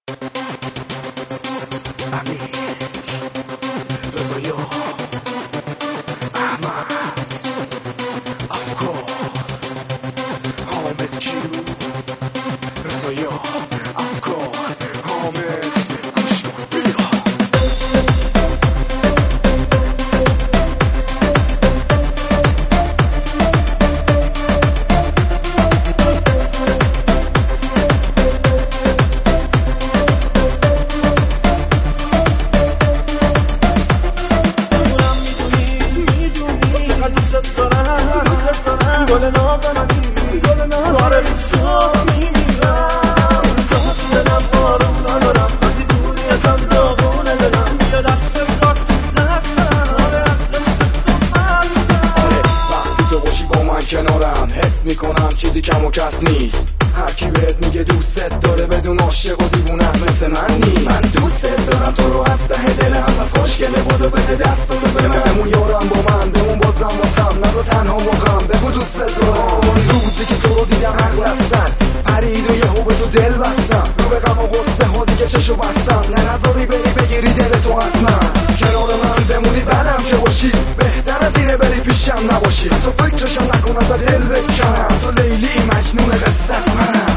گل نازنانی باره تو میمیرم زهد دلم آروم ندارم وقتی دوری ازم داغونه دلم بیا دست بذار تو دستم آره از عشق تو هستم وقتی تو باشی با من کنارم حس میکنم چیزی کم و کس نیست هر کی بهت میگه دوستت داره بدون عاشق و دیوونه مثل من نیست من دوستت دارم تو رو از ته دلم از خوشگله بودو بده دستاتو به من بمون یارم با من بمون بازم نزا تنها موقعم بگو دوستت دارم اون روزی که تو رو دیدم عقل از سر پرید و یهو به تو دل بستم رو به غم و غصه ها دیگه چشو بستم نه نذاری بری بگیری دل تو از من کنار من بمونی بعدم که باشی بهتر از اینه بری پیشم نباشی تو فکرشم نکن از دل بکنم تو لیلی مجنون قصت منم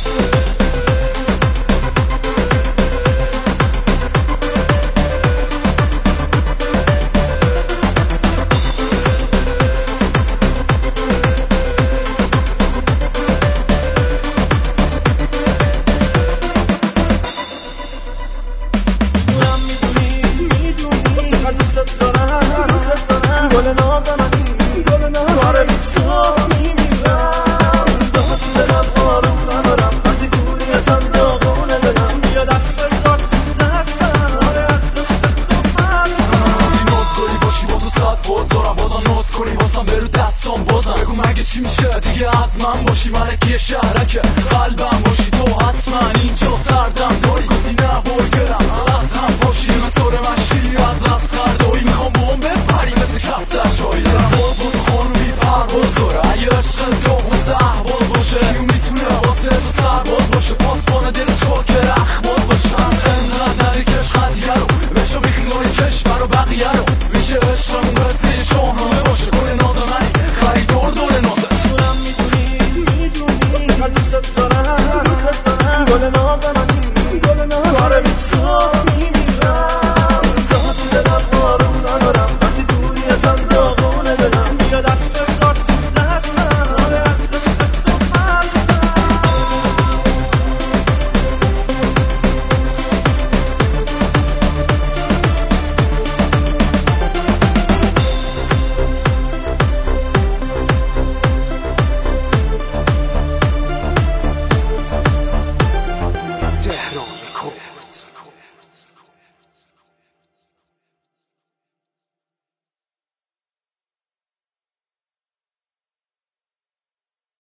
دوست دارم گل نازنانی باره تو میمیرم زهد دلم آروم ندارم وقتی دوری ازم داغونه دلم بیا دست بذار تو دستم آره از عشق تو هستم بازی ناز کنی باشی با تو صد فاز دارم بازم ناز کنی بازم برو دستام بازم بگو مگه چی میشه دیگه از من باشی ملکی شهرک قلبم باشی تو حتما اینجا سردم داری گفتی نه وای دلم از هم باشی مسار مشی از اصغر دایی میخوام با هم بپری مثل کفتر شایی دارم باز خانو بی پرواز داره اگه عشق تو مثل احواز باشه کیو میتونه واسه تو سرباز باشه پاسبان دل چاکر اخماز باشه از